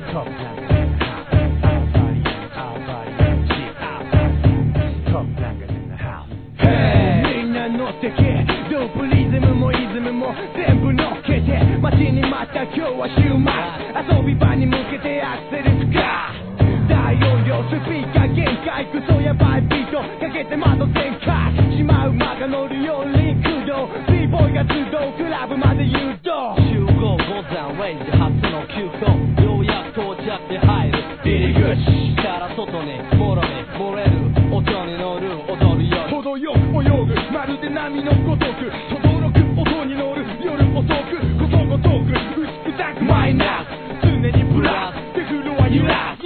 みんな乗ってけドープリズムもイズムも全部乗っけて待ちに待った今日は週末遊び場に向けてアクセルスカー大音量スピーカー限界クソやばいビートかけて窓全開シマウマが乗るよリンク道 B ボーイが集うクラブまで誘導集合五山ウェイジ初の急行ようやく到着で入る入り口から外にもろに漏れる音に乗る踊るよ程よく泳ぐまるで波のごとく轟く音に乗る夜遅くことごとく薄くたくマイナス常にプラスでフロア揺らす